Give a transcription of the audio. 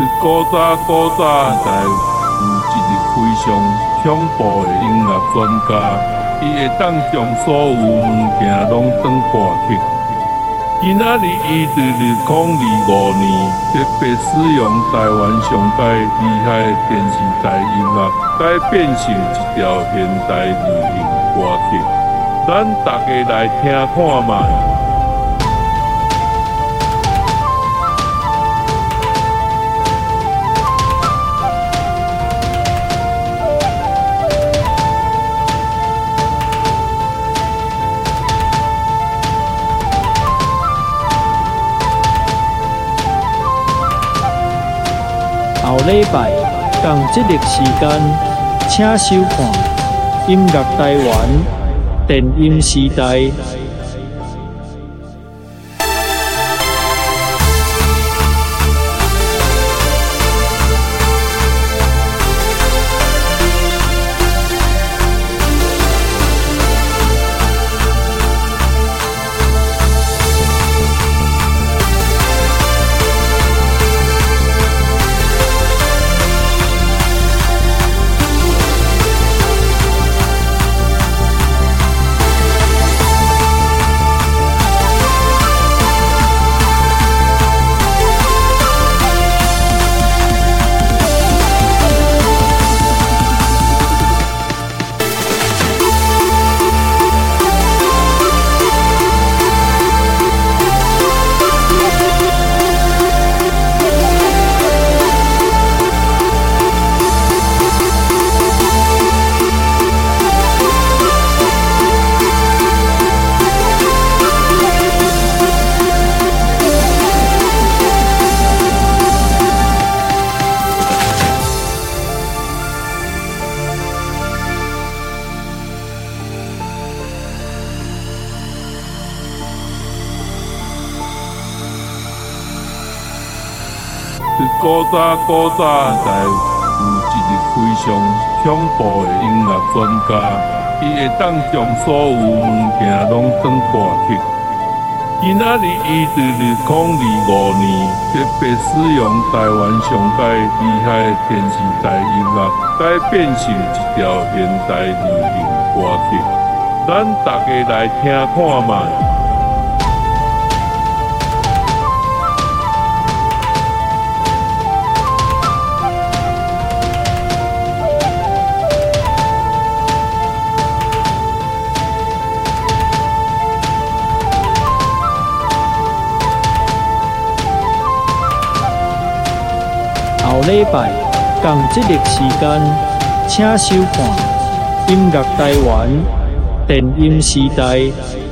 古早在有一个非常恐怖的音乐专家，伊会当将所有物件拢转破去。今仔日伊伫2025年特别使用台湾上界厉害的电视台音乐，改编成一条现代流行歌曲，咱大家来听看卖。 后礼拜同一个时间，请收看《音乐台湾电音时代》。 古早在有一个非常恐怖的音乐专家，伊会当将所有物件拢转破去。今仔日伊伫2025年特别使用台湾上界厉害的电视台音乐，改编成一条现代流行歌曲，咱大家来听看卖。 后礼拜同一个时间，请收看《音乐台湾电音时代》。